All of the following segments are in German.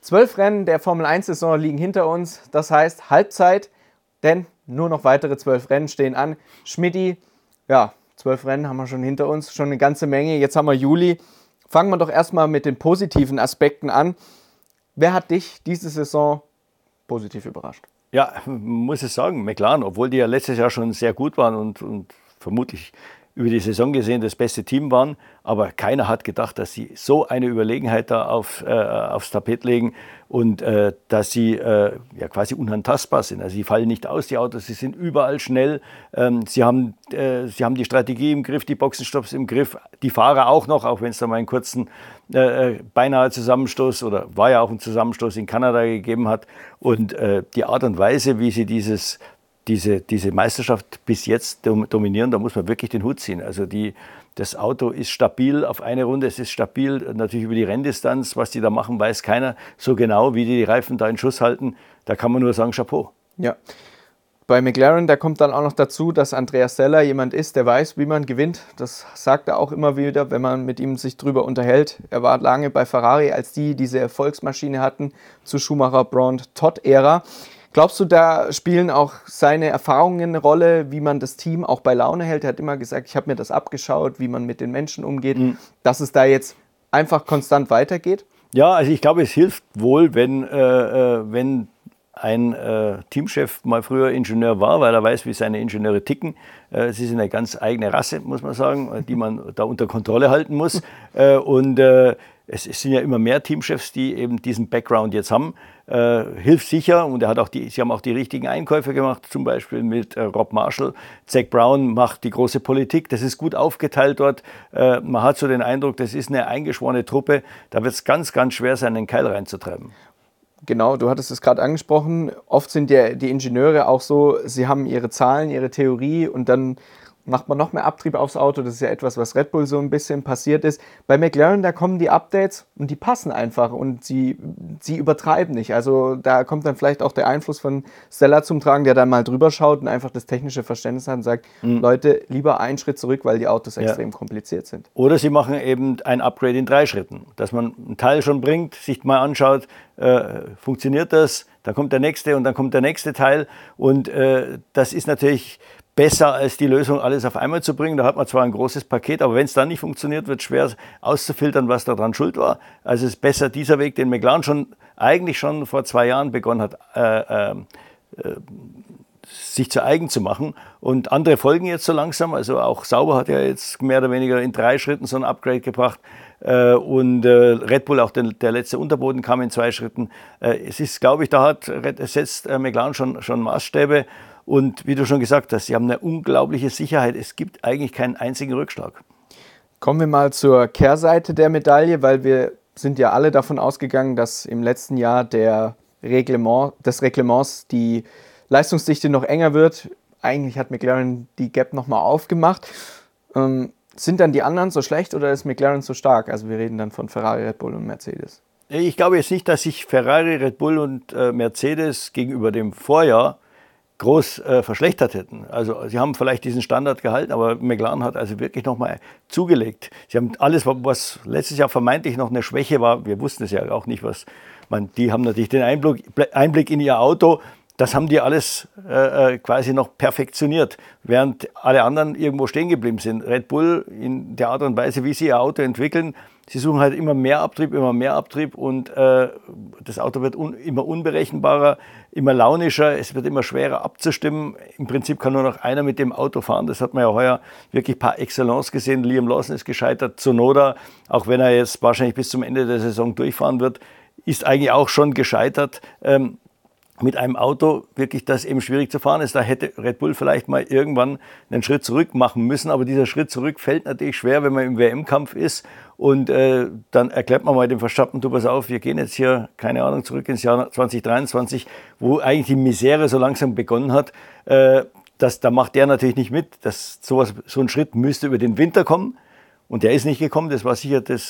12 Rennen der Formel-1-Saison liegen hinter uns. Das heißt Halbzeit, denn nur noch weitere 12 Rennen stehen an. Schmidti, ja, 12 Rennen haben wir schon hinter uns, schon eine ganze Menge. Jetzt haben wir Juli. Fangen wir doch erstmal mit den positiven Aspekten an. Wer hat dich diese Saison positiv überrascht? Ja, muss ich sagen, McLaren, obwohl die ja letztes Jahr schon sehr gut waren und vermutlich über die Saison gesehen das beste Team waren, aber keiner hat gedacht, dass sie so eine Überlegenheit da aufs Tapet legen und dass sie ja quasi unantastbar sind. Also sie fallen nicht aus, die Autos, sie sind überall schnell, sie haben die Strategie im Griff, die Boxenstopps im Griff, die Fahrer auch noch, auch wenn es da mal einen kurzen beinahe Zusammenstoß oder war ja auch ein Zusammenstoß in Kanada gegeben hat und die Art und Weise, wie sie diese Meisterschaft bis jetzt dominieren, da muss man wirklich den Hut ziehen. Also das Auto ist stabil auf eine Runde, es ist stabil natürlich über die Renndistanz. Was die da machen, weiß keiner so genau, wie die Reifen da in Schuss halten. Da kann man nur sagen, Chapeau. Ja, bei McLaren, da kommt dann auch noch dazu, dass Andreas Seller jemand ist, der weiß, wie man gewinnt. Das sagt er auch immer wieder, wenn man mit ihm sich drüber unterhält. Er war lange bei Ferrari, als die diese Erfolgsmaschine hatten, zu Schumacher, Brown, Todd-Ära. Glaubst du, da spielen auch seine Erfahrungen eine Rolle, wie man das Team auch bei Laune hält? Er hat immer gesagt, ich habe mir das abgeschaut, wie man mit den Menschen umgeht, dass es da jetzt einfach konstant weitergeht? Ja, also ich glaube, es hilft wohl, wenn ein Teamchef mal früher Ingenieur war, weil er weiß, wie seine Ingenieure ticken. Sie sind eine ganz eigene Rasse, muss man sagen, die man da unter Kontrolle halten muss. Es sind ja immer mehr Teamchefs, die eben diesen Background jetzt haben. Hilft sicher und sie haben auch die richtigen Einkäufe gemacht, zum Beispiel mit Rob Marshall. Zac Brown macht die große Politik, das ist gut aufgeteilt dort. Man hat so den Eindruck, das ist eine eingeschworene Truppe, da wird es ganz, ganz schwer sein, den Keil reinzutreiben. Genau, du hattest es gerade angesprochen. Oft sind ja die Ingenieure auch so, sie haben ihre Zahlen, ihre Theorie und dann macht man noch mehr Abtrieb aufs Auto. Das ist ja etwas, was Red Bull so ein bisschen passiert ist. Bei McLaren, da kommen die Updates und die passen einfach und sie übertreiben nicht. Also da kommt dann vielleicht auch der Einfluss von Stella zum Tragen, der dann mal drüber schaut und einfach das technische Verständnis hat und sagt, Leute, lieber einen Schritt zurück, weil die Autos extrem kompliziert sind. Oder sie machen eben ein Upgrade in 3 Schritten, dass man einen Teil schon bringt, sich mal anschaut, funktioniert das, dann kommt der nächste und dann kommt der nächste Teil und das ist natürlich besser als die Lösung, alles auf einmal zu bringen. Da hat man zwar ein großes Paket, aber wenn es dann nicht funktioniert, wird es schwer auszufiltern, was daran schuld war. Also es ist besser dieser Weg, den McLaren eigentlich schon vor 2 Jahren begonnen hat, sich zu eigen zu machen. Und andere folgen jetzt so langsam. Also auch Sauber hat ja jetzt mehr oder weniger in 3 Schritten so ein Upgrade gebracht. Und Red Bull, auch der letzte Unterboden kam in 2 Schritten. Es ist, glaube ich, da setzt McLaren schon Maßstäbe. Und wie du schon gesagt hast, sie haben eine unglaubliche Sicherheit. Es gibt eigentlich keinen einzigen Rückschlag. Kommen wir mal zur Kehrseite der Medaille, weil wir sind ja alle davon ausgegangen, dass im letzten Jahr des Reglements die Leistungsdichte noch enger wird. Eigentlich hat McLaren die Gap nochmal aufgemacht. Sind dann die anderen so schlecht oder ist McLaren so stark? Also wir reden dann von Ferrari, Red Bull und Mercedes. Ich glaube jetzt nicht, dass sich Ferrari, Red Bull und Mercedes gegenüber dem Vorjahr groß verschlechtert hätten. Also sie haben vielleicht diesen Standard gehalten, aber McLaren hat also wirklich nochmal zugelegt. Sie haben alles, was letztes Jahr vermeintlich noch eine Schwäche war, wir wussten es ja auch nicht, die haben natürlich den Einblick in ihr Auto, das haben die alles quasi noch perfektioniert, während alle anderen irgendwo stehen geblieben sind. Red Bull in der Art und Weise, wie sie ihr Auto entwickeln, sie suchen halt immer mehr Abtrieb und das Auto wird immer unberechenbarer, immer launischer, es wird immer schwerer abzustimmen. Im Prinzip kann nur noch einer mit dem Auto fahren, das hat man ja heuer wirklich par excellence gesehen. Liam Lawson ist gescheitert, Tsunoda, auch wenn er jetzt wahrscheinlich bis zum Ende der Saison durchfahren wird, ist eigentlich auch schon gescheitert. Mit einem Auto wirklich, das eben schwierig zu fahren ist. Da hätte Red Bull vielleicht mal irgendwann einen Schritt zurück machen müssen, aber dieser Schritt zurück fällt natürlich schwer, wenn man im WM-Kampf ist und dann erklärt man mal dem Verstappen, du pass auf, wir gehen jetzt hier, keine Ahnung, zurück ins Jahr 2023, wo eigentlich die Misere so langsam begonnen hat. Da macht der natürlich nicht mit. So ein Schritt müsste über den Winter kommen. Und der ist nicht gekommen, das war sicher das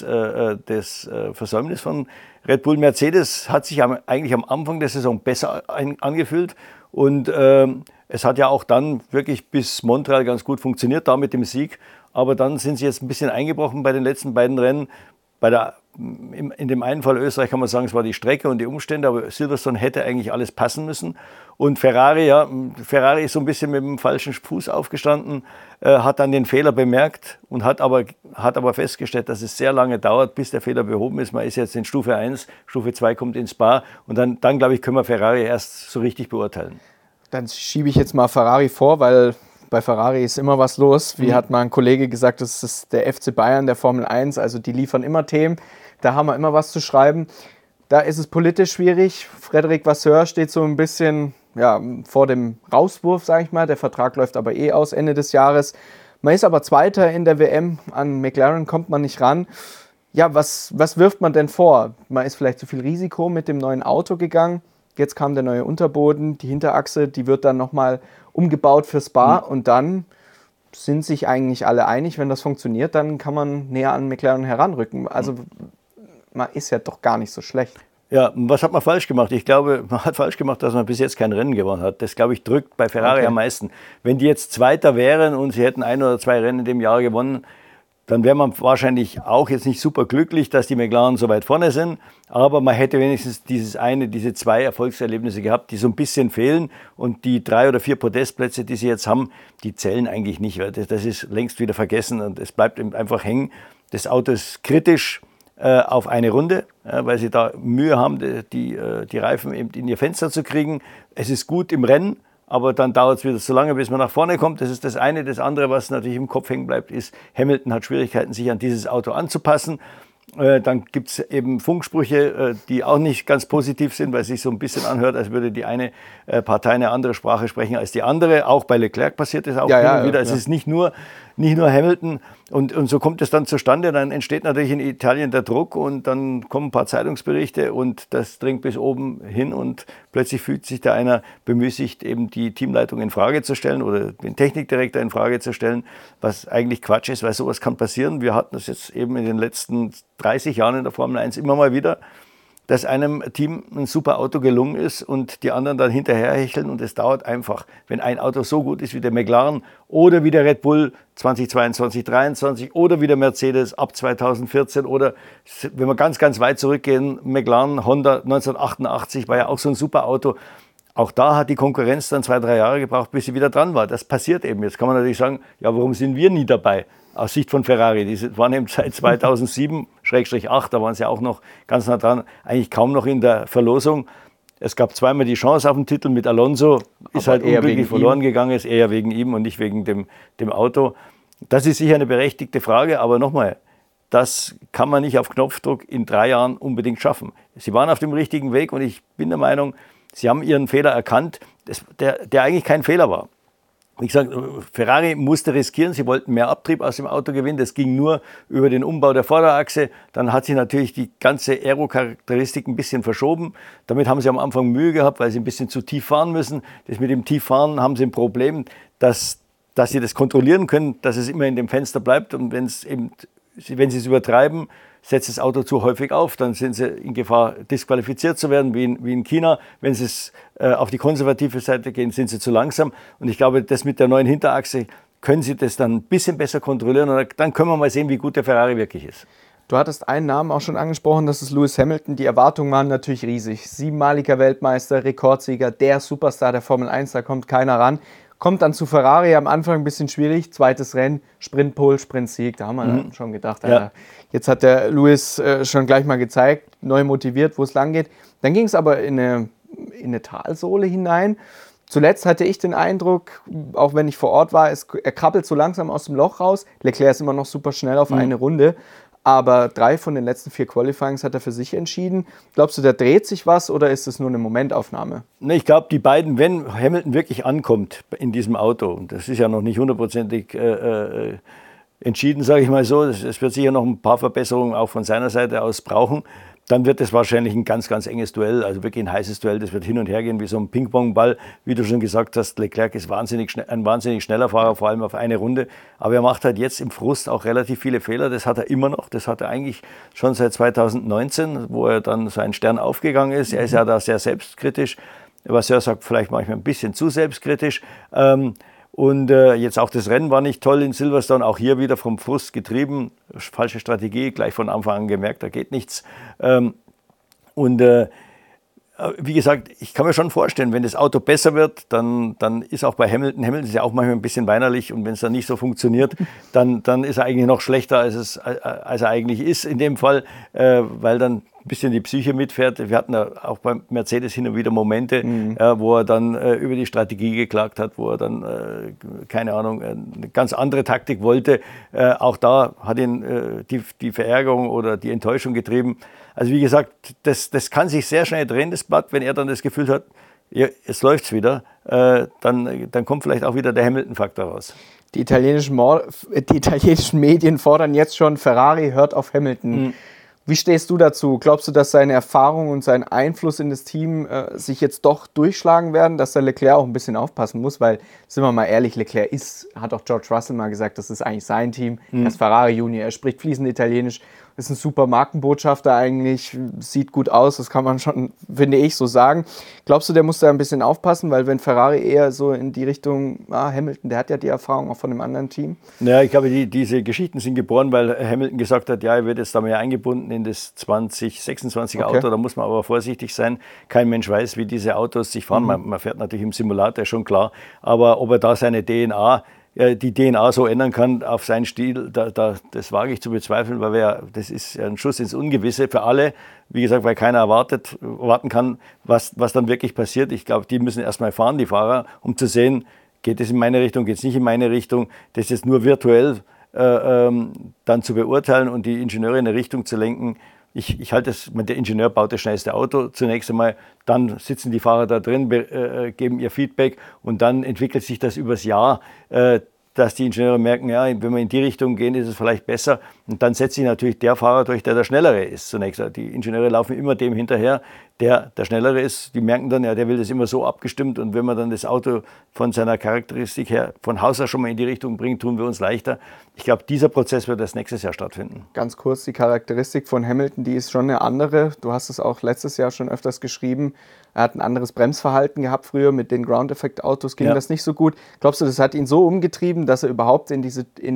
Versäumnis von Red Bull. Mercedes hat sich eigentlich am Anfang der Saison besser angefühlt und es hat ja auch dann wirklich bis Montreal ganz gut funktioniert, da mit dem Sieg. Aber dann sind sie jetzt ein bisschen eingebrochen bei den letzten beiden Rennen. Bei der in dem einen Fall Österreich kann man sagen, es war die Strecke und die Umstände, aber Silverstone hätte eigentlich alles passen müssen. Und Ferrari ist so ein bisschen mit dem falschen Fuß aufgestanden, hat dann den Fehler bemerkt und hat aber festgestellt, dass es sehr lange dauert, bis der Fehler behoben ist. Man ist jetzt in Stufe 1, Stufe 2 kommt ins Spa und dann glaube ich, können wir Ferrari erst so richtig beurteilen. Dann schiebe ich jetzt mal Ferrari vor, weil bei Ferrari ist immer was los. Wie hat mal ein Kollege gesagt, das ist der FC Bayern der Formel 1, also die liefern immer Themen. Da haben wir immer was zu schreiben. Da ist es politisch schwierig. Frédéric Vasseur steht so ein bisschen vor dem Rauswurf, sage ich mal. Der Vertrag läuft aber aus Ende des Jahres. Man ist aber Zweiter in der WM. An McLaren kommt man nicht ran. Ja, was wirft man denn vor? Man ist vielleicht zu viel Risiko mit dem neuen Auto gegangen. Jetzt kam der neue Unterboden, die Hinterachse, die wird dann nochmal umgebaut für Spa und dann sind sich eigentlich alle einig, wenn das funktioniert, dann kann man näher an McLaren heranrücken. Also man ist ja doch gar nicht so schlecht. Ja, was hat man falsch gemacht? Ich glaube, man hat falsch gemacht, dass man bis jetzt kein Rennen gewonnen hat. Das, glaube ich, drückt bei Ferrari am meisten. Wenn die jetzt Zweiter wären und sie hätten 1 oder 2 Rennen in dem Jahr gewonnen, dann wäre man wahrscheinlich auch jetzt nicht super glücklich, dass die McLaren so weit vorne sind. Aber man hätte wenigstens diese 2 Erfolgserlebnisse gehabt, die so ein bisschen fehlen. Und die 3 oder 4 Podestplätze, die sie jetzt haben, die zählen eigentlich nicht. Weil das ist längst wieder vergessen und es bleibt einfach hängen. Das Auto ist kritisch auf eine Runde, weil sie da Mühe haben, die Reifen eben in ihr Fenster zu kriegen. Es ist gut im Rennen, aber dann dauert es wieder so lange, bis man nach vorne kommt. Das ist das eine. Das andere, was natürlich im Kopf hängen bleibt, ist, Hamilton hat Schwierigkeiten, sich an dieses Auto anzupassen. Dann gibt es eben Funksprüche, die auch nicht ganz positiv sind, weil es sich so ein bisschen anhört, als würde die eine Partei eine andere Sprache sprechen als die andere. Auch bei Leclerc passiert es auch immer wieder. Es ist nicht nur Hamilton. Und so kommt es dann zustande. Dann entsteht natürlich in Italien der Druck und dann kommen ein paar Zeitungsberichte und das dringt bis oben hin und plötzlich fühlt sich da einer bemüßigt, eben die Teamleitung in Frage zu stellen oder den Technikdirektor in Frage zu stellen, was eigentlich Quatsch ist, weil sowas kann passieren. Wir hatten das jetzt eben in den letzten 30 Jahren in der Formel 1 immer mal wieder, dass einem Team ein super Auto gelungen ist und die anderen dann hinterherhecheln und es dauert einfach. Wenn ein Auto so gut ist wie der McLaren oder wie der Red Bull 2022, 2023 oder wie der Mercedes ab 2014 oder wenn wir ganz, ganz weit zurückgehen, McLaren, Honda 1988 war ja auch so ein super Auto. Auch da hat die Konkurrenz dann 2, 3 Jahre gebraucht, bis sie wieder dran war. Das passiert eben. Jetzt kann man natürlich sagen, ja, warum sind wir nie dabei? Aus Sicht von Ferrari, die waren eben seit 2007/8, da waren sie auch noch ganz nah dran, eigentlich kaum noch in der Verlosung. Es gab zweimal die Chance auf den Titel mit Alonso, ist halt unglücklich verloren gegangen, ist eher wegen ihm und nicht wegen dem Auto. Das ist sicher eine berechtigte Frage, aber nochmal, das kann man nicht auf Knopfdruck in 3 Jahren unbedingt schaffen. Sie waren auf dem richtigen Weg und ich bin der Meinung, sie haben ihren Fehler erkannt, der eigentlich kein Fehler war. Wie gesagt, Ferrari musste riskieren, sie wollten mehr Abtrieb aus dem Auto gewinnen, das ging nur über den Umbau der Vorderachse. Dann hat sich natürlich die ganze Aerocharakteristik ein bisschen verschoben. Damit haben sie am Anfang Mühe gehabt, weil sie ein bisschen zu tief fahren müssen. Das mit dem Tieffahren haben sie ein Problem, dass sie das kontrollieren können, dass es immer in dem Fenster bleibt. Und wenn sie es übertreiben, setzt das Auto zu häufig auf, dann sind sie in Gefahr, disqualifiziert zu werden, wie in China. Wenn sie auf die konservative Seite gehen, sind sie zu langsam. Und ich glaube, das mit der neuen Hinterachse können sie das dann ein bisschen besser kontrollieren. Und dann können wir mal sehen, wie gut der Ferrari wirklich ist. Du hattest einen Namen auch schon angesprochen, das ist Lewis Hamilton. Die Erwartungen waren natürlich riesig. 7-maliger Weltmeister, Rekordsieger, der Superstar der Formel 1, da kommt keiner ran. Kommt dann zu Ferrari, am Anfang ein bisschen schwierig, zweites Rennen, Sprintpole, Sprintsieg, da haben wir dann schon gedacht, jetzt hat der Lewis schon gleich mal gezeigt, neu motiviert, wo es lang geht. Dann ging es aber in eine Talsohle hinein. Zuletzt hatte ich den Eindruck, auch wenn ich vor Ort war, er krabbelt so langsam aus dem Loch raus. Leclerc ist immer noch super schnell auf eine Runde. Aber 3 von den letzten 4 Qualifyings hat er für sich entschieden. Glaubst du, da dreht sich was oder ist es nur eine Momentaufnahme? Ich glaube, die beiden, wenn Hamilton wirklich ankommt in diesem Auto, und das ist ja noch nicht hundertprozentig entschieden, sage ich mal so, es wird sicher noch ein paar Verbesserungen auch von seiner Seite aus brauchen, dann wird es wahrscheinlich ein ganz, ganz enges Duell, also wirklich ein heißes Duell, das wird hin und her gehen wie so ein Ping-Pong-Ball. Wie du schon gesagt hast, Leclerc ist ein wahnsinnig schneller Fahrer, vor allem auf eine Runde, aber er macht halt jetzt im Frust auch relativ viele Fehler, das hat er immer noch, das hat er eigentlich schon seit 2019, wo er dann sein Stern aufgegangen ist. Er ist ja da sehr selbstkritisch, Vasseur sagt vielleicht manchmal ein bisschen zu selbstkritisch, Und jetzt auch das Rennen war nicht toll in Silverstone, auch hier wieder vom Frust getrieben, falsche Strategie, gleich von Anfang an gemerkt, da geht nichts. Wie gesagt, ich kann mir schon vorstellen, wenn das Auto besser wird, dann ist auch bei Hamilton ist ja auch manchmal ein bisschen weinerlich, und wenn es dann nicht so funktioniert, dann ist er eigentlich noch schlechter, als er eigentlich ist in dem Fall, weil dann ein bisschen die Psyche mitfährt. Wir hatten ja auch beim Mercedes hin und wieder Momente, wo er dann über die Strategie geklagt hat, wo er dann, keine Ahnung, eine ganz andere Taktik wollte. Auch da hat ihn die Verärgerung oder die Enttäuschung getrieben. Also wie gesagt, das kann sich sehr schnell drehen, das Blatt, wenn er dann das Gefühl hat, ja, jetzt läuft's wieder, dann kommt vielleicht auch wieder der Hamilton-Faktor raus. Die italienischen Medien fordern jetzt schon, Ferrari hört auf Hamilton. Wie stehst du dazu? Glaubst du, dass seine Erfahrung und sein Einfluss in das Team sich jetzt doch durchschlagen werden, dass der Leclerc auch ein bisschen aufpassen muss? Weil, sind wir mal ehrlich, Leclerc hat auch George Russell mal gesagt, das ist eigentlich sein Team. Er ist Ferrari Junior, er spricht fließend Italienisch, ist ein super Markenbotschafter eigentlich, sieht gut aus, das kann man schon, finde ich, so sagen. Glaubst du, der muss da ein bisschen aufpassen? Weil wenn Ferrari eher so in die Richtung, Hamilton, der hat ja die Erfahrung auch von einem anderen Team. Naja, ich glaube, diese Geschichten sind geboren, weil Hamilton gesagt hat, ja, er wird jetzt da mehr eingebunden in das 2026er Auto, da muss man aber vorsichtig sein. Kein Mensch weiß, wie diese Autos sich fahren. Man fährt natürlich im Simulator, schon klar, aber ob er da seine die DNA so ändern kann auf seinen Stil, das wage ich zu bezweifeln, weil das ist ein Schuss ins Ungewisse für alle. Wie gesagt, weil keiner erwarten kann, was dann wirklich passiert. Ich glaube, die müssen erstmal fahren, die Fahrer, um zu sehen, geht es in meine Richtung, geht es nicht in meine Richtung. Das ist nur virtuell dann zu beurteilen und die Ingenieure in eine Richtung zu lenken. Ich halte es, der Ingenieur baut das schnellste Auto zunächst einmal, dann sitzen die Fahrer da drin, geben ihr Feedback, und dann entwickelt sich das übers Jahr, dass die Ingenieure merken, ja, wenn wir in die Richtung gehen, ist es vielleicht besser. Und dann setzt sich natürlich der Fahrer durch, der Schnellere ist zunächst. Die Ingenieure laufen immer dem hinterher, der Schnellere ist. Die merken dann, ja, der will das immer so abgestimmt, und wenn man dann das Auto von seiner Charakteristik her von Haus aus schon mal in die Richtung bringt, tun wir uns leichter. Ich glaube, dieser Prozess wird erst nächstes Jahr stattfinden. Ganz kurz, die Charakteristik von Hamilton, die ist schon eine andere. Du hast es auch letztes Jahr schon öfters geschrieben. Er hat ein anderes Bremsverhalten gehabt früher. Mit den Ground-Effect-Autos ging das nicht so gut. Glaubst du, das hat ihn so umgetrieben, dass er überhaupt in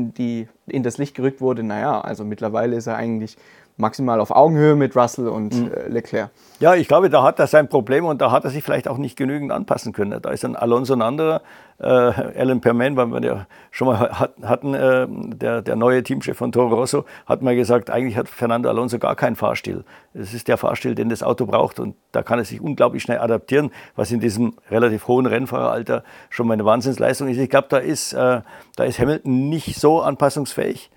das Licht gerückt wurde? Naja, also mittlerweile ist er eigentlich maximal auf Augenhöhe mit Russell und Leclerc. Ja, ich glaube, da hat er sein Problem, und da hat er sich vielleicht auch nicht genügend anpassen können. Da ist ein Alonso ein anderer. Alan Perman, weil wir ja schon mal hatten, der neue Teamchef von Toro Rosso, hat mal gesagt, eigentlich hat Fernando Alonso gar keinen Fahrstil. Es ist der Fahrstil, den das Auto braucht, und da kann er sich unglaublich schnell adaptieren, was in diesem relativ hohen Rennfahreralter schon mal eine Wahnsinnsleistung ist. Ich glaube, da ist Hamilton nicht so anpassungsfähig.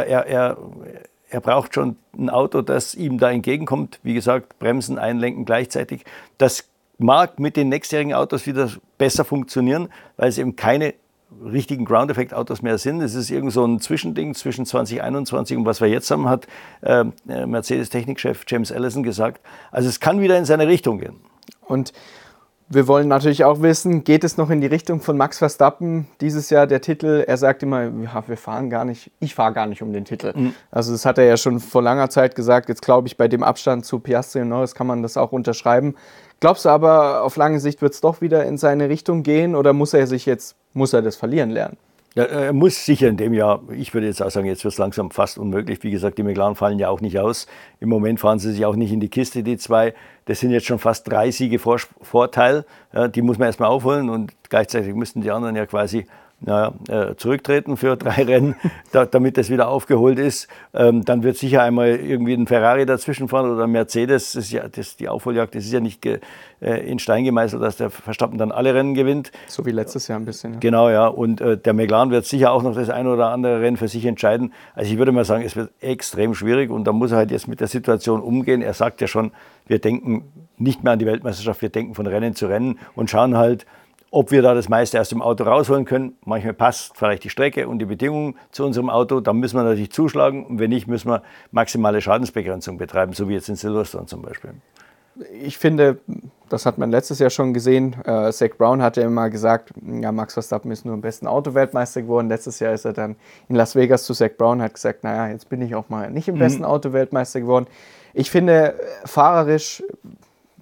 Er braucht schon ein Auto, das ihm da entgegenkommt. Wie gesagt, Bremsen, Einlenken gleichzeitig. Das mag mit den nächstjährigen Autos wieder besser funktionieren, weil es eben keine richtigen Ground-Effect-Autos mehr sind. Es ist irgend so ein Zwischending zwischen 2021 und was wir jetzt haben, hat Mercedes-Technikchef James Allison gesagt. Also es kann wieder in seine Richtung gehen. Und wir wollen natürlich auch wissen, geht es noch in die Richtung von Max Verstappen dieses Jahr der Titel? Er sagt immer, ja, ich fahre gar nicht um den Titel. Also das hat er ja schon vor langer Zeit gesagt. Jetzt glaube ich, bei dem Abstand zu Piastri und Norris kann man das auch unterschreiben. Glaubst du aber, auf lange Sicht wird es doch wieder in seine Richtung gehen, oder muss er das verlieren lernen? Ja, er muss sicher in dem Jahr, ich würde jetzt auch sagen, jetzt wird es langsam fast unmöglich. Wie gesagt, die McLaren fallen ja auch nicht aus. Im Moment fahren sie sich auch nicht in die Kiste, die zwei. Das sind jetzt schon fast 3 Siege Vorteil. Ja, die muss man erstmal aufholen, und gleichzeitig müssten die anderen ja quasi zurücktreten für 3 Rennen, damit das wieder aufgeholt ist. Dann wird sicher einmal irgendwie ein Ferrari dazwischen fahren oder ein Mercedes. Die Aufholjagd, das ist ja nicht in Stein gemeißelt, dass der Verstappen dann alle Rennen gewinnt. So wie letztes Jahr ein bisschen. Ja. Genau, ja. Und der McLaren wird sicher auch noch das ein oder andere Rennen für sich entscheiden. Also ich würde mal sagen, es wird extrem schwierig, und da muss er halt jetzt mit der Situation umgehen. Er sagt ja schon, wir denken nicht mehr an die Weltmeisterschaft, wir denken von Rennen zu Rennen und schauen halt, ob wir da das meiste aus dem Auto rausholen können. Manchmal passt vielleicht die Strecke und die Bedingungen zu unserem Auto. Dann müssen wir natürlich zuschlagen. Und wenn nicht, müssen wir maximale Schadensbegrenzung betreiben, so wie jetzt in Silverstone zum Beispiel. Ich finde, das hat man letztes Jahr schon gesehen. Zach Brown hat ja immer gesagt, ja, Max Verstappen ist nur im besten Auto-Weltmeister geworden. Letztes Jahr ist er dann in Las Vegas zu Zach Brown, hat gesagt, naja, jetzt bin ich auch mal nicht im besten Auto-Weltmeister geworden. Ich finde, fahrerisch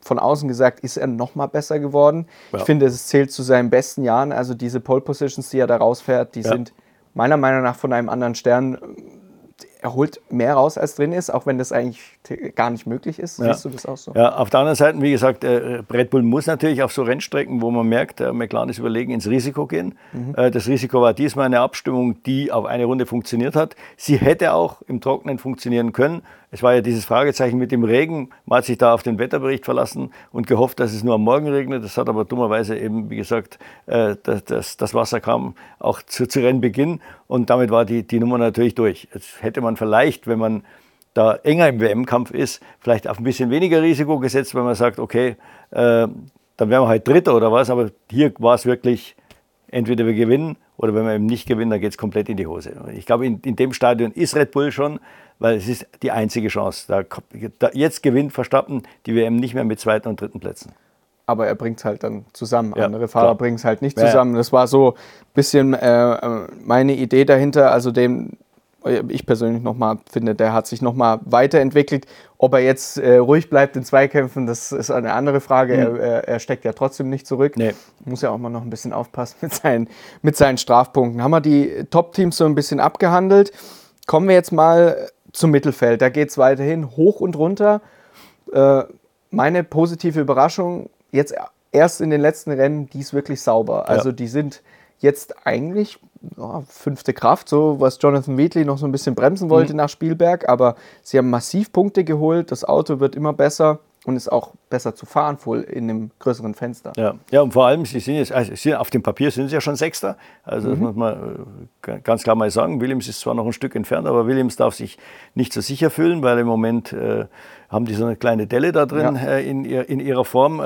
von außen gesagt, ist er noch mal besser geworden. Ja. Ich finde, es zählt zu seinen besten Jahren. Also diese Pole Positions, die er da rausfährt, die sind meiner Meinung nach von einem anderen Stern. Er holt mehr raus, als drin ist, auch wenn das eigentlich gar nicht möglich ist. Siehst du das auch so? Ja, auf der anderen Seite, wie gesagt, Red Bull muss natürlich auf so Rennstrecken, wo man merkt, McLaren ist überlegen, ins Risiko gehen. Das Risiko war diesmal eine Abstimmung, die auf eine Runde funktioniert hat. Sie hätte auch im Trockenen funktionieren können. Es war ja dieses Fragezeichen mit dem Regen. Man hat sich da auf den Wetterbericht verlassen und gehofft, dass es nur am Morgen regnet. Das hat aber dummerweise eben, wie gesagt, das Wasser kam auch zu Rennbeginn. Und damit war die Nummer natürlich durch. Jetzt hätte man vielleicht, wenn man da enger im WM-Kampf ist, vielleicht auf ein bisschen weniger Risiko gesetzt, wenn man sagt, okay, dann wären wir halt Dritter oder was. Aber hier war es wirklich, entweder wir gewinnen oder wenn wir eben nicht gewinnen, dann geht es komplett in die Hose. Ich glaube, in dem Stadion ist Red Bull schon, weil es ist die einzige Chance. Jetzt gewinnt Verstappen die WM nicht mehr mit zweiten und dritten Plätzen. Aber er bringt es halt dann zusammen. Andere Fahrer bringen es halt nicht zusammen. Das war so ein bisschen meine Idee dahinter. Also ich persönlich nochmal finde, der hat sich nochmal weiterentwickelt. Ob er jetzt ruhig bleibt in Zweikämpfen, das ist eine andere Frage. Er steckt ja trotzdem nicht zurück. Nee. Muss ja auch mal noch ein bisschen aufpassen mit seinen Strafpunkten. Haben wir die Top-Teams so ein bisschen abgehandelt. Kommen wir jetzt mal zum Mittelfeld. Da geht es weiterhin hoch und runter. Meine positive Überraschung, jetzt erst in den letzten Rennen, die ist wirklich sauber. Also die sind jetzt eigentlich fünfte Kraft, so was Jonathan Wheatley noch so ein bisschen bremsen wollte nach Spielberg, aber sie haben massiv Punkte geholt, das Auto wird immer besser und ist auch besser zu fahren, wohl in einem größeren Fenster. Ja, und vor allem, sie sind jetzt, auf dem Papier sind sie ja schon Sechster, also das muss man ganz klar mal sagen, Williams ist zwar noch ein Stück entfernt, aber Williams darf sich nicht so sicher fühlen, weil im Moment haben die so eine kleine Delle da drin in ihrer Form.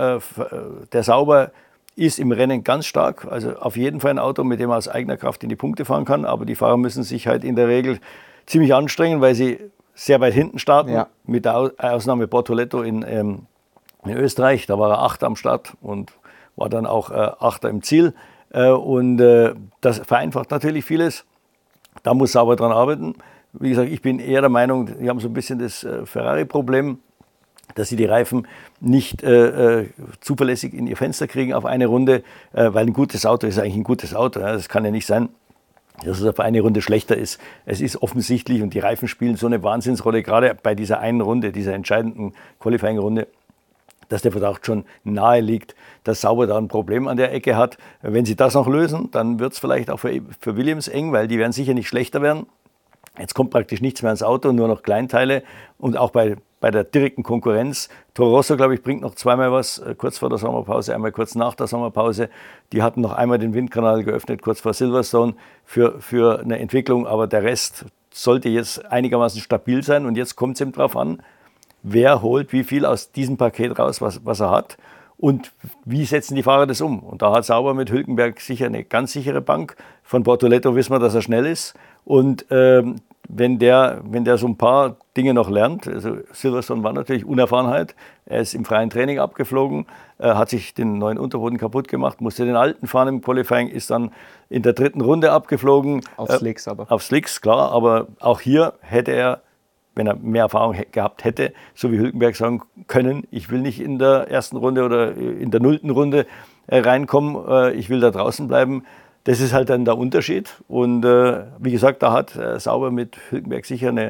Der Sauber ist im Rennen ganz stark, also auf jeden Fall ein Auto, mit dem man aus eigener Kraft in die Punkte fahren kann, aber die Fahrer müssen sich halt in der Regel ziemlich anstrengen, weil sie sehr weit hinten starten, mit der Ausnahme Bortoleto in Österreich, da war er Achter am Start und war dann auch Achter im Ziel und das vereinfacht natürlich vieles, da muss Sauber dran arbeiten. Wie gesagt, ich bin eher der Meinung, die haben so ein bisschen das Ferrari-Problem, dass sie die Reifen nicht zuverlässig in ihr Fenster kriegen auf eine Runde, weil ein gutes Auto ist eigentlich ein gutes Auto. Ja. Das kann ja nicht sein, dass es auf eine Runde schlechter ist. Es ist offensichtlich und die Reifen spielen so eine Wahnsinnsrolle, gerade bei dieser einen Runde, dieser entscheidenden Qualifying-Runde, dass der Verdacht schon nahe liegt, dass Sauber da ein Problem an der Ecke hat. Wenn sie das noch lösen, dann wird es vielleicht auch für Williams eng, weil die werden sicher nicht schlechter werden. Jetzt kommt praktisch nichts mehr ans Auto, nur noch Kleinteile und auch bei der direkten Konkurrenz. Toro Rosso, glaube ich, bringt noch zweimal was, kurz vor der Sommerpause, einmal kurz nach der Sommerpause. Die hatten noch einmal den Windkanal geöffnet, kurz vor Silverstone, für eine Entwicklung. Aber der Rest sollte jetzt einigermaßen stabil sein. Und jetzt kommt es eben darauf an, wer holt wie viel aus diesem Paket raus, was er hat. Und wie setzen die Fahrer das um? Und da hat Sauber mit Hülkenberg sicher eine ganz sichere Bank. Von Bortoleto wissen wir, dass er schnell ist. Und wenn der so ein paar Dinge noch lernt, also Silverstone war natürlich Unerfahrenheit, er ist im freien Training abgeflogen, hat sich den neuen Unterboden kaputt gemacht, musste den alten fahren im Qualifying, ist dann in der dritten Runde abgeflogen. Auf Slicks aber. Auf Slicks, klar, aber auch hier hätte er, wenn er mehr Erfahrung gehabt hätte, so wie Hülkenberg sagen können, ich will nicht in der ersten Runde oder in der 0. Runde reinkommen, ich will da draußen bleiben. Das ist halt dann der Unterschied. Und wie gesagt, da hat Sauber mit Hülkenberg sicher eine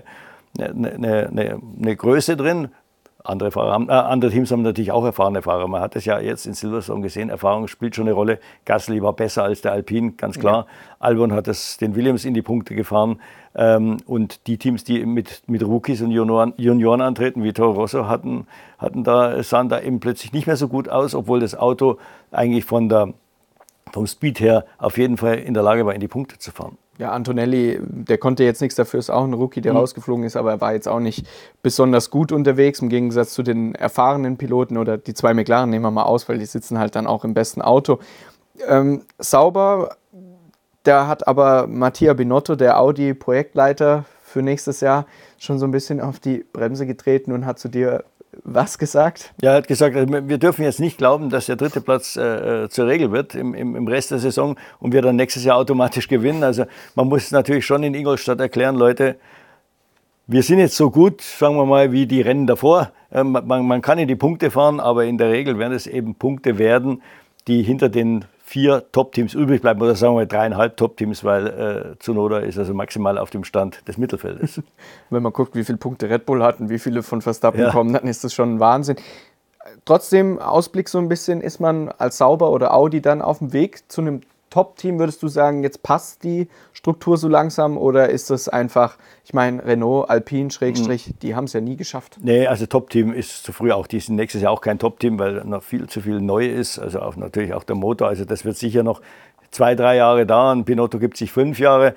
Größe drin. Andere Teams haben natürlich auch erfahrene Fahrer. Man hat es ja jetzt in Silverstone gesehen, Erfahrung spielt schon eine Rolle. Gasly war besser als der Alpine, ganz klar. Ja. Albon hat den Williams in die Punkte gefahren. Und die Teams, die mit Rookies und Junioren antreten, wie Toro Rosso, sahen da eben plötzlich nicht mehr so gut aus, obwohl das Auto eigentlich vom Speed her auf jeden Fall in der Lage war, in die Punkte zu fahren. Ja, Antonelli, der konnte jetzt nichts dafür, ist auch ein Rookie, der rausgeflogen ist, aber er war jetzt auch nicht besonders gut unterwegs, im Gegensatz zu den erfahrenen Piloten oder die zwei McLaren nehmen wir mal aus, weil die sitzen halt dann auch im besten Auto. Sauber, da hat aber Mattia Binotto, der Audi-Projektleiter für nächstes Jahr, schon so ein bisschen auf die Bremse getreten und hat zu dir was gesagt? Ja, er hat gesagt, wir dürfen jetzt nicht glauben, dass der 3. Platz zur Regel wird im Rest der Saison und wir dann nächstes Jahr automatisch gewinnen. Also man muss natürlich schon in Ingolstadt erklären, Leute, wir sind jetzt so gut, sagen wir mal, wie die Rennen davor. Man kann in die Punkte fahren, aber in der Regel werden es eben Punkte werden, die hinter den 4 Top-Teams übrig bleiben, oder sagen wir 3,5 Top-Teams, weil Tsunoda ist also maximal auf dem Stand des Mittelfeldes. Wenn man guckt, wie viele Punkte Red Bull hat und wie viele von Verstappen kommen, dann ist das schon ein Wahnsinn. Trotzdem, Ausblick so ein bisschen, ist man als Sauber oder Audi dann auf dem Weg zu einem Top-Team? Würdest du sagen, jetzt passt die Struktur so langsam, oder ist das einfach, ich meine, Renault, Alpine, die haben es ja nie geschafft? Nee, also Top-Team ist zu früh auch. Die sind nächstes Jahr auch kein Top-Team, weil noch viel zu viel neu ist. Also auch natürlich auch der Motor. Also das wird sicher noch 2-3 Jahre dauern. Pinotto gibt sich 5 Jahre,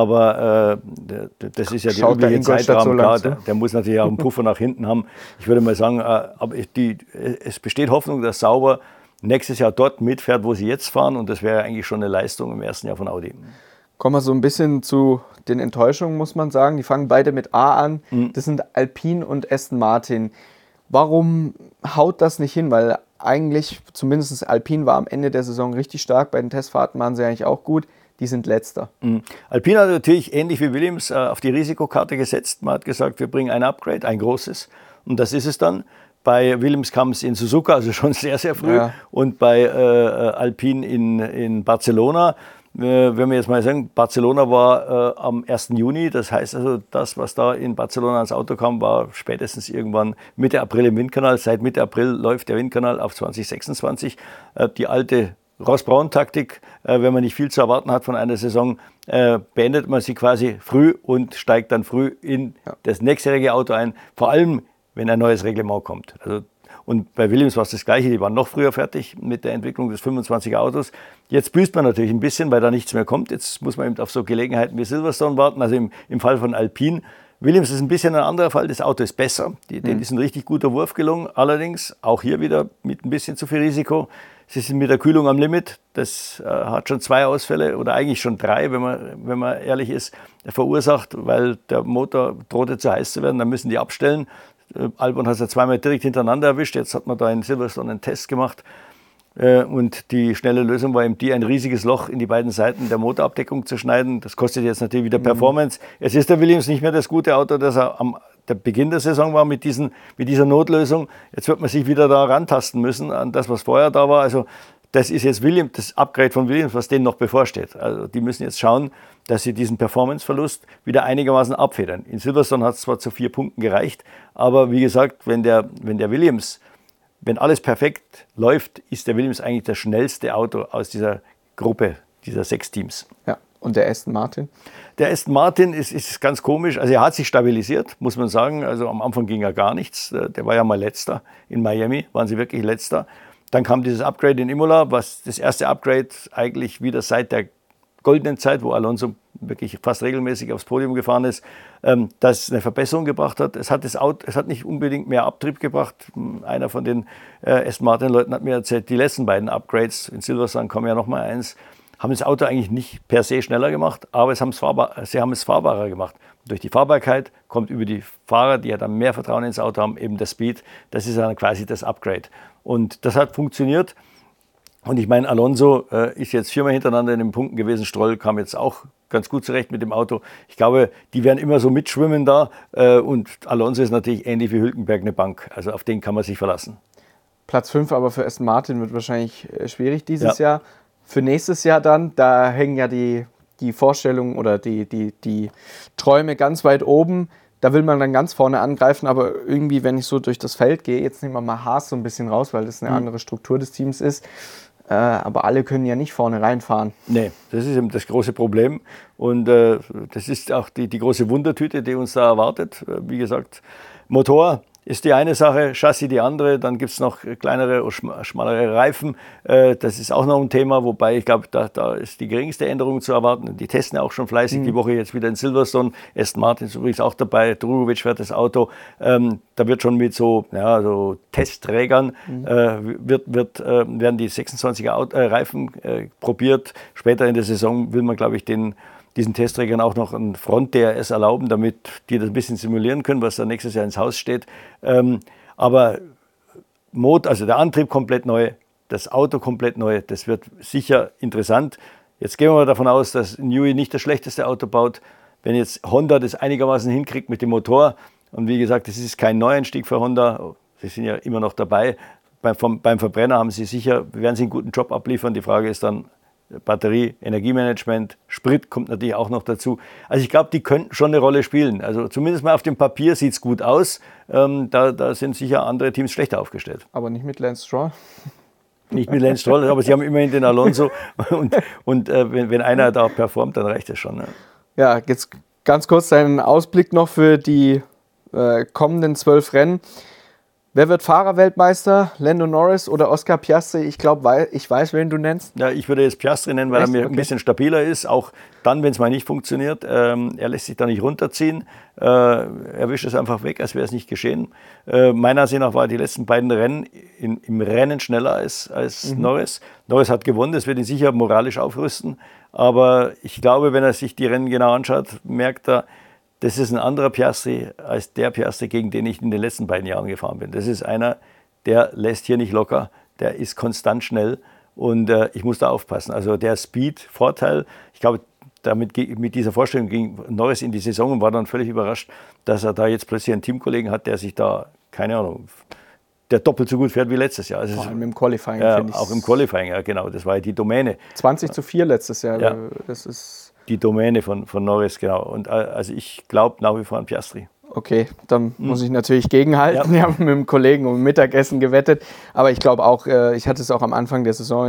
aber das ist ja der übliche Zeitrahmen. Klar, der muss natürlich auch einen Puffer nach hinten haben. Ich würde mal sagen, aber es besteht Hoffnung, dass Sauber nächstes Jahr dort mitfährt, wo sie jetzt fahren, und das wäre eigentlich schon eine Leistung im ersten Jahr von Audi. Kommen wir so ein bisschen zu den Enttäuschungen, muss man sagen. Die fangen beide mit A an. Das sind Alpine und Aston Martin. Warum haut das nicht hin? Weil eigentlich, zumindest Alpine war am Ende der Saison richtig stark. Bei den Testfahrten waren sie eigentlich auch gut. Die sind Letzter. Alpine hat natürlich ähnlich wie Williams auf die Risikokarte gesetzt. Man hat gesagt, wir bringen ein Upgrade, ein großes. Und das ist es dann. Bei Williams kam es in Suzuka, also schon sehr, sehr früh. Ja. Und bei Alpine in Barcelona, wenn wir jetzt mal sagen, Barcelona war am 1. Juni. Das heißt also, das, was da in Barcelona ans Auto kam, war spätestens irgendwann Mitte April im Windkanal. Seit Mitte April läuft der Windkanal auf 2026. Die alte Ross-Braun-Taktik, wenn man nicht viel zu erwarten hat von einer Saison, beendet man sie quasi früh und steigt dann früh in das nächstjährige Auto ein. Vor allem, wenn ein neues Reglement kommt. Also, und bei Williams war es das Gleiche, die waren noch früher fertig mit der Entwicklung des 25er Autos. Jetzt büßt man natürlich ein bisschen, weil da nichts mehr kommt. Jetzt muss man eben auf so Gelegenheiten wie Silverstone warten, also im Fall von Alpine. Williams ist ein bisschen ein anderer Fall, das Auto ist besser, denen ist ein richtig guter Wurf gelungen, allerdings auch hier wieder mit ein bisschen zu viel Risiko. Sie sind mit der Kühlung am Limit, das hat schon 2 Ausfälle oder eigentlich schon 3, wenn man ehrlich ist, verursacht, weil der Motor drohte zu heiß zu werden, dann müssen die abstellen. Albon hat es ja 2-mal direkt hintereinander erwischt, jetzt hat man da in Silverstone einen Test gemacht. Und die schnelle Lösung war eben ein riesiges Loch in die beiden Seiten der Motorabdeckung zu schneiden. Das kostet jetzt natürlich wieder Performance. Es ist der Williams nicht mehr das gute Auto, das er am Beginn der Saison war mit dieser Notlösung. Jetzt wird man sich wieder da rantasten müssen an das, was vorher da war. Also das ist jetzt das Upgrade von Williams, was denen noch bevorsteht. Also die müssen jetzt schauen, dass sie diesen Performance-Verlust wieder einigermaßen abfedern. In Silverstone hat es zwar zu 4 Punkten gereicht, aber wie gesagt, wenn alles perfekt läuft, ist der Williams eigentlich das schnellste Auto aus dieser Gruppe, dieser 6 Teams. Ja, und der Aston Martin? Der Aston Martin ist ganz komisch. Also er hat sich stabilisiert, muss man sagen. Also am Anfang ging ja gar nichts. Der war ja mal Letzter in Miami, waren sie wirklich Letzter. Dann kam dieses Upgrade in Imola, was das erste Upgrade eigentlich wieder seit der goldenen Zeit, wo Alonso wirklich fast regelmäßig aufs Podium gefahren ist, das eine Verbesserung gebracht hat. Es hat nicht unbedingt mehr Abtrieb gebracht. Einer von den Aston Martin-Leuten hat mir erzählt, die letzten beiden Upgrades, in Silverstone kam ja nochmal eins, haben das Auto eigentlich nicht per se schneller gemacht, aber sie haben es fahrbarer gemacht. Durch die Fahrbarkeit kommt über die Fahrer, die ja dann mehr Vertrauen ins Auto haben, eben der Speed. Das ist dann quasi das Upgrade. Und das hat funktioniert. Und ich meine, Alonso ist jetzt 4-mal hintereinander in den Punkten gewesen. Stroll kam jetzt auch ganz gut zurecht mit dem Auto. Ich glaube, die werden immer so mitschwimmen da. Und Alonso ist natürlich ähnlich wie Hülkenberg eine Bank. Also auf den kann man sich verlassen. Platz 5 aber für Aston Martin wird wahrscheinlich schwierig dieses Jahr. Für nächstes Jahr dann, da hängen ja die Vorstellungen oder die Träume ganz weit oben. Da will man dann ganz vorne angreifen, aber irgendwie, wenn ich so durch das Feld gehe, jetzt nehmen wir mal Haas so ein bisschen raus, weil das eine andere Struktur des Teams ist. Aber alle können ja nicht vorne reinfahren. Nee, das ist eben das große Problem. Und das ist auch die große Wundertüte, die uns da erwartet. Wie gesagt, Motor ist die eine Sache, Chassis die andere. Dann gibt es noch kleinere und schmalere Reifen. Das ist auch noch ein Thema, wobei ich glaube, da ist die geringste Änderung zu erwarten. Die testen ja auch schon fleißig. Die Woche jetzt wieder in Silverstone. Aston Martin ist übrigens auch dabei. Drugovic fährt das Auto. Da wird schon mit so Testträgern werden die 26er Reifen probiert. Später in der Saison will man, glaube ich, diesen Testträgern auch noch ein Front-DRS erlauben, damit die das ein bisschen simulieren können, was da nächstes Jahr ins Haus steht. Aber also der Antrieb komplett neu, das Auto komplett neu, das wird sicher interessant. Jetzt gehen wir mal davon aus, dass Newey nicht das schlechteste Auto baut. Wenn jetzt Honda das einigermaßen hinkriegt mit dem Motor, und wie gesagt, das ist kein Neueinstieg für Honda, Sie sind ja immer noch dabei. Beim Verbrenner werden sie einen guten Job abliefern. Die Frage ist dann Batterie, Energiemanagement, Sprit kommt natürlich auch noch dazu. Also ich glaube, die könnten schon eine Rolle spielen. Also zumindest mal auf dem Papier sieht es gut aus. Da sind sicher andere Teams schlechter aufgestellt. Aber nicht mit Lance Stroll? Nicht mit Lance Stroll, aber sie haben immerhin den Alonso. Und wenn einer da performt, dann reicht das schon. Ne? Ja, jetzt ganz kurz einen Ausblick noch für die kommenden 12 Rennen. Wer wird Fahrerweltmeister? Lando Norris oder Oscar Piastri? Ich glaube, ich weiß, wen du nennst. Ja, ich würde jetzt Piastri nennen, weil er mir ein bisschen stabiler ist. Auch dann, wenn es mal nicht funktioniert. Er lässt sich da nicht runterziehen. Er wischt es einfach weg, als wäre es nicht geschehen. Meiner Ansicht nach waren die letzten beiden Rennen im Rennen schneller als Norris. Norris hat gewonnen, das wird ihn sicher moralisch aufrüsten. Aber ich glaube, wenn er sich die Rennen genau anschaut, merkt er, das ist ein anderer Piastri als der Piastri, gegen den ich in den letzten beiden Jahren gefahren bin. Das ist einer, der lässt hier nicht locker, der ist konstant schnell und ich muss da aufpassen. Also der Speed-Vorteil, ich glaube, mit dieser Vorstellung ging Norris in die Saison und war dann völlig überrascht, dass er da jetzt plötzlich einen Teamkollegen hat, der sich da, keine Ahnung, der doppelt so gut fährt wie letztes Jahr. Also vor allem im Qualifying, finde ich. Auch im Qualifying, ja genau, das war ja die Domäne. 20:4 letztes Jahr, ja. Das ist... Die Domäne von Norris, genau. Und also ich glaube nach wie vor an Piastri. Okay, dann muss ich natürlich gegenhalten. Wir haben mit dem Kollegen um Mittagessen gewettet. Aber ich glaube auch, ich hatte es auch am Anfang der Saison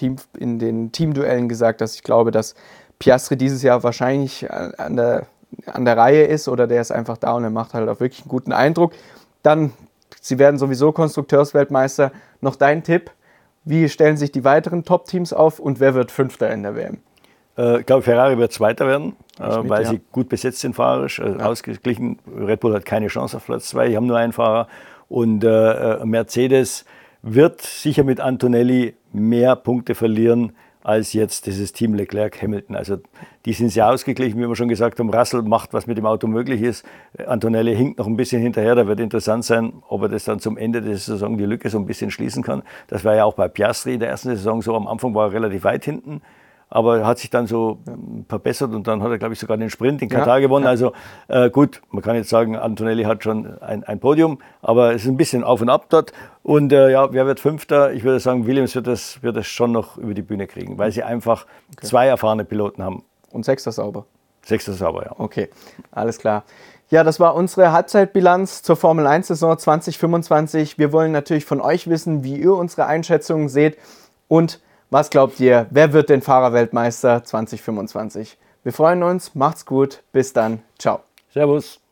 in den Teamduellen gesagt, dass ich glaube, dass Piastri dieses Jahr wahrscheinlich an der Reihe ist oder der ist einfach da und er macht halt auch wirklich einen guten Eindruck. Dann, sie werden sowieso Konstrukteursweltmeister. Noch dein Tipp, wie stellen sich die weiteren Top-Teams auf und wer wird Fünfter in der WM? Ich glaube, Ferrari wird Zweiter werden, weil sie gut besetzt sind fahrerisch, ausgeglichen. Red Bull hat keine Chance auf Platz 2, die haben nur einen Fahrer. Und Mercedes wird sicher mit Antonelli mehr Punkte verlieren als jetzt dieses Team Leclerc-Hamilton. Also die sind sehr ausgeglichen, wie wir schon gesagt haben. Russell macht, was mit dem Auto möglich ist. Antonelli hinkt noch ein bisschen hinterher. Da wird interessant sein, ob er das dann zum Ende der Saison die Lücke so ein bisschen schließen kann. Das war ja auch bei Piastri in der ersten Saison so. Am Anfang war er relativ weit hinten. Aber er hat sich dann so verbessert und dann hat er, glaube ich, sogar den Sprint in Katar gewonnen. Ja. Also gut, man kann jetzt sagen, Antonelli hat schon ein Podium, aber es ist ein bisschen auf und ab dort. Und wer wird Fünfter? Ich würde sagen, Williams wird das schon noch über die Bühne kriegen, weil sie einfach zwei erfahrene Piloten haben. Und Sechster sauber. Sechster sauber, ja. Okay, alles klar. Ja, das war unsere Halbzeitbilanz zur Formel-1-Saison 2025. Wir wollen natürlich von euch wissen, wie ihr unsere Einschätzungen seht und was glaubt ihr, wer wird den Fahrerweltmeister 2025? Wir freuen uns, macht's gut, bis dann, ciao. Servus.